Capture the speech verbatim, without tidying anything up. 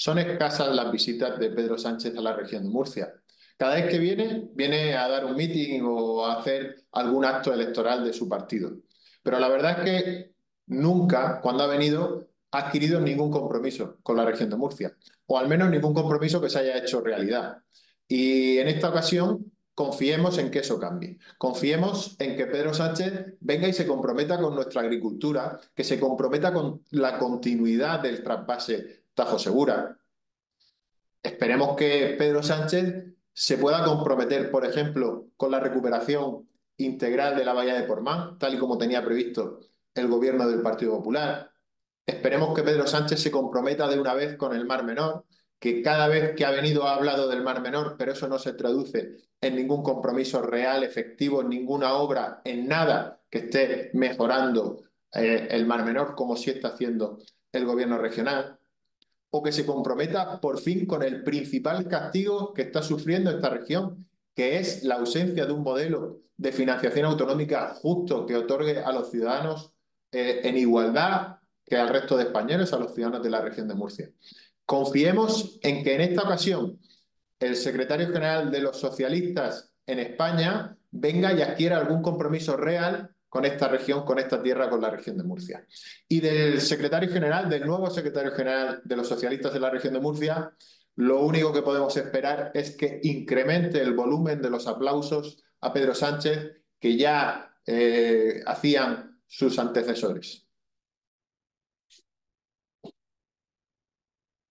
Son escasas las visitas de Pedro Sánchez a la región de Murcia. Cada vez que viene, viene a dar un meeting o a hacer algún acto electoral de su partido. Pero la verdad es que nunca, cuando ha venido, ha adquirido ningún compromiso con la región de Murcia, o al menos ningún compromiso que se haya hecho realidad. Y en esta ocasión confiemos en que eso cambie. Confiemos en que Pedro Sánchez venga y se comprometa con nuestra agricultura, que se comprometa con la continuidad del trasvase Tajo Segura. Esperemos que Pedro Sánchez se pueda comprometer, por ejemplo, con la recuperación integral de la bahía de Portmán, tal y como tenía previsto el gobierno del Partido Popular. Esperemos que Pedro Sánchez se comprometa de una vez con el Mar Menor, que cada vez que ha venido ha hablado del Mar Menor, pero eso no se traduce en ningún compromiso real, efectivo, en ninguna obra, en nada que esté mejorando eh, el Mar Menor, como sí está haciendo el gobierno regional. O que se comprometa por fin con el principal castigo que está sufriendo esta región, que es la ausencia de un modelo de financiación autonómica justo que otorgue a los ciudadanos eh, en igualdad que al resto de españoles, a los ciudadanos de la región de Murcia. Confiemos en que en esta ocasión el secretario general de los socialistas en España venga y adquiera algún compromiso real con esta región, con esta tierra, con la región de Murcia. Y del secretario general, del nuevo secretario general de los socialistas de la región de Murcia, lo único que podemos esperar es que incremente el volumen de los aplausos a Pedro Sánchez que ya eh, hacían sus antecesores.